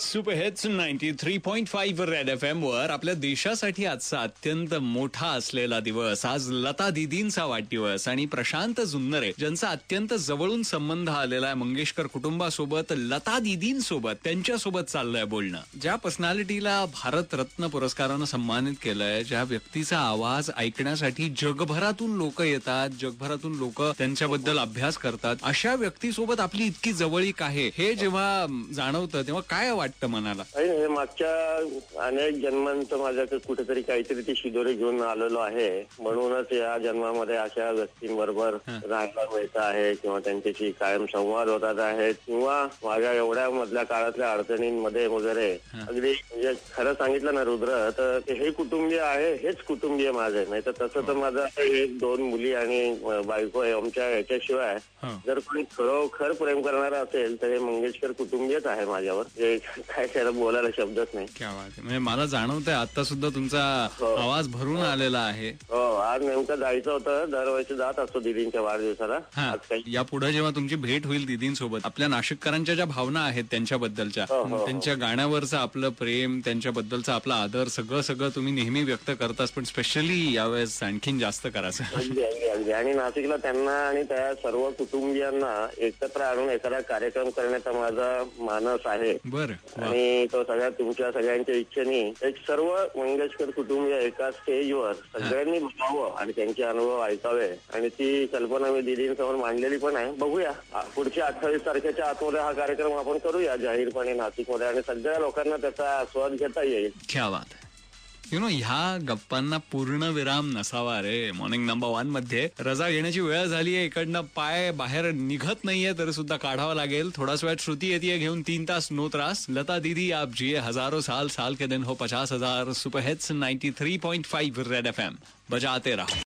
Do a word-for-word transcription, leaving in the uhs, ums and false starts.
Super hits ninety three point five red F M वर आपल्या देशासाठी आजचा अत्यंत मोठा असलेला दिवस. आज लता दीदींचा वाढदिवस आणि प्रशांत जुन्नरे ज्यांचा अत्यंत जवळून संबंध आलेला आहे मंगेशकर कुटुंबासोबत, लता दीदींसोबत, त्यांच्यासोबत चाललंय बोलणं. ज्या पर्सनॅलिटीला भारत रत्न पुरस्कारानं सन्मानित केलंय, ज्या व्यक्तीचा आवाज ऐकण्यासाठी जगभरातून लोक येतात, जगभरातून लोक त्यांच्याबद्दल अभ्यास करतात, अशा व्यक्तीसोबत आपली इतकी जवळीक आहे हे जेव्हा जाणवतं तेव्हा काय वाटतं मनाला? हे मागच्या अनेक जन्मांचं माझ्याकडे कुठेतरी काहीतरी ती शिदोरी घेऊन आलेलो आहे, म्हणूनच या जन्मामध्ये अशा व्यक्तींबरोबर राहायला मिळतं आहे किंवा त्यांच्याशी कायम संवाद होतात आहेत किंवा माझ्या एवढ्या मधल्या काळातल्या अडचणींमध्ये वगैरे अगदी म्हणजे खरं सांगितलं ना रुद्र, तर हे कुटुंबीय आहे, हेच कुटुंबीय माझे. नाही तर तसं तर माझं एक दोन मुली आणि बायको आहे. आमच्या ह्याच्याशिवाय जर कोणी खरोखर प्रेम करणारा असेल तर हे मंगेशकर कुटुंबीयच आहे माझ्यावर. काय त्याला बोलायला शब्दच नाही. क्या बात आहे. म्हणजे मला जाणवतंय आता सुद्धा तुमचा आवाज भरून आलेला आहे. हो, आज नेमकं जायचं होतं. दरवर्षी जात असतो दीदींच्या वाढदिवसाला. या पुढे जेव्हा तुमची भेट होईल दीदींसोबत, आपल्या नाशिककरांच्या ज्या भावना आहेत त्यांच्याबद्दलच्या, त्यांच्या गाण्यावरचं आपलं प्रेम, त्यांच्याबद्दलचा आपला आदर, सगळं सगळं तुम्ही नेहमी व्यक्त करतास, पण स्पेशली यावेळेस आणखीन जास्त करायचं. अगदी अगदी अगदी आणि नाशिकला त्यांना आणि त्या सर्व कुटुंबियांना एकत्र आणून एखादा कार्यक्रम करण्याचा माझा मानस आहे. बरं. आणि तो सगळ्या तुमच्या सगळ्यांच्या इच्छेने एक सर्व मंगेशकर कुटुंबीय एका स्टेजवर सगळ्यांनी बघावं आणि त्यांचे अनुभव ऐकावे, आणि ती कल्पना मी दीदींसमोर मांडलेली पण आहे. बघूया पुढच्या अठ्ठावीस तारखेच्या आतमध्ये हा कार्यक्रम आपण करूया जाहीरपणे नाशिकमध्ये, आणि सगळ्या लोकांना त्याचा आस्वाद घेता येईल. क्या बात आहे. यु नो, ह्या गप्पांना पूर्ण विराम नसावा रे. मॉर्निंग नंबर वन मध्ये रजा घेण्याची वेळ झाली आहे. इकडनं पाय बाहेर निघत नाहीये तरी सुद्धा काढावा लागेल. थोडाच वेळात श्रुती येते घेऊन तीन तास नो त्रास. लता दीदी आप जिये हजारों साल, साल के दिन हो पचास हजार. Super hits ninety three point five red F M बजाते रहो.